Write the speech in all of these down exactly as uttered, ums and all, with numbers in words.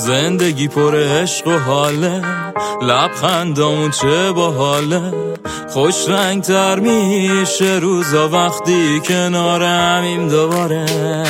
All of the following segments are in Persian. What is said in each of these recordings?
زندگی پر عشق و حاله، لبخندامون چه باحاله. خوش رنگ تر میشه روزا وقتی کنار همیم دوباره.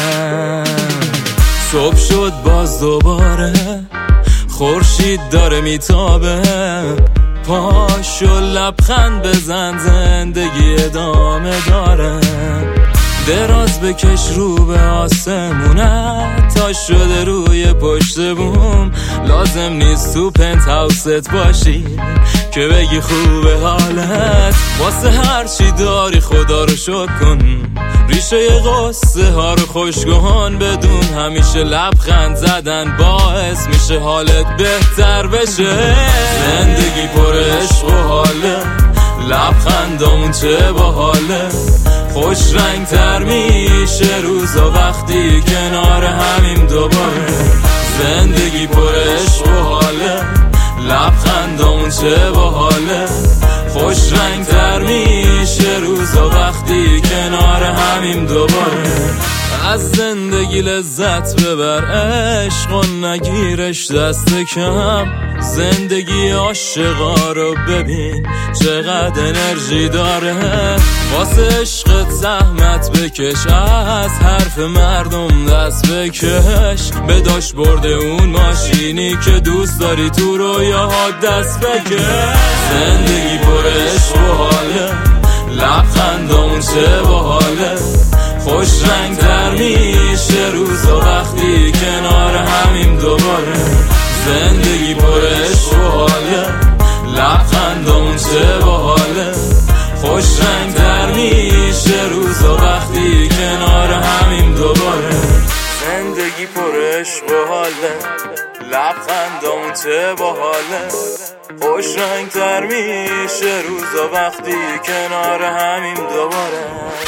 صبح شد باز دوباره، خورشید داره میتابه. پاشو لبخند بزن، زندگی ادامه داره. دراز بکش رو به آسمونت، تا شده روی پشت بوم. لازم نیست تو پنت هاوست باشی که بگی خوبه حالت. واسه هر چی داری خدا رو شکر کن، ریشه قصه ها رو خوشگوهان بدون. همیشه لبخند زدن باعث میشه حالت بهتر بشه. زندگی پر عشق و حاله، لبخندامون چه باحاله. خوش رنگ تر میشه روزا وقتی کنار همیم دوباره. زندگی پر عشق و حاله، لبخندامون چه باحاله. خوش رنگ تر میشه روزا وقتی کنار همیم دوباره. از زندگی لذت ببر، عشق و نگیرش دست کم. زندگی عاشقا رو ببین چقدر انرژی داره. واسه عشقت زحمت بکش، از حرف مردم دست بکش. به داشبورد اون ماشینی که دوست داری تو رویاها دست بکش. زندگی پر عشق و حاله، لبخندامون چه باحاله. خوش رنگ تر میشه روزا وقتی کنار همیم دوباره. زندگی پر عشق و حاله، لبخندامون چه باحاله. خوش رنگ تر میشه روزا وقتی کنار همیم دوباره. زندگی پر عشق و حاله، لبخندامون چه باحاله. خوش رنگ تر میشه روزا وقتی کنار همیم دوباره.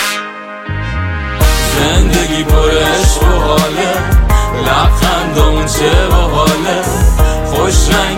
زندگی پر عشق و حاله، لبخندامون چه باحاله. خوش رنگ